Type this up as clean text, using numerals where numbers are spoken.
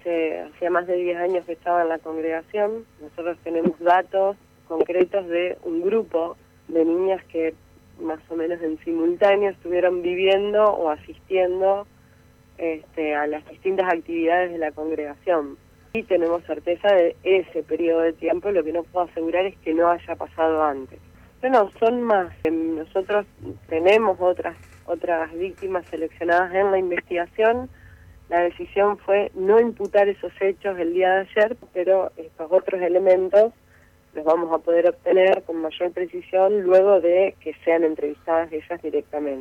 hacía más de 10 años que estaba en la congregación. Nosotros tenemos datos concretos de un grupo de niñas que más o menos en simultáneo estuvieron viviendo o asistiendo a las distintas actividades de la congregación. Y tenemos certeza de ese periodo de tiempo, lo que no puedo asegurar es que no haya pasado antes. Pero no, son más. Nosotros tenemos otras víctimas seleccionadas en la investigación. La decisión fue no imputar esos hechos el día de ayer, pero estos otros elementos los vamos a poder obtener con mayor precisión luego de que sean entrevistadas ellas directamente.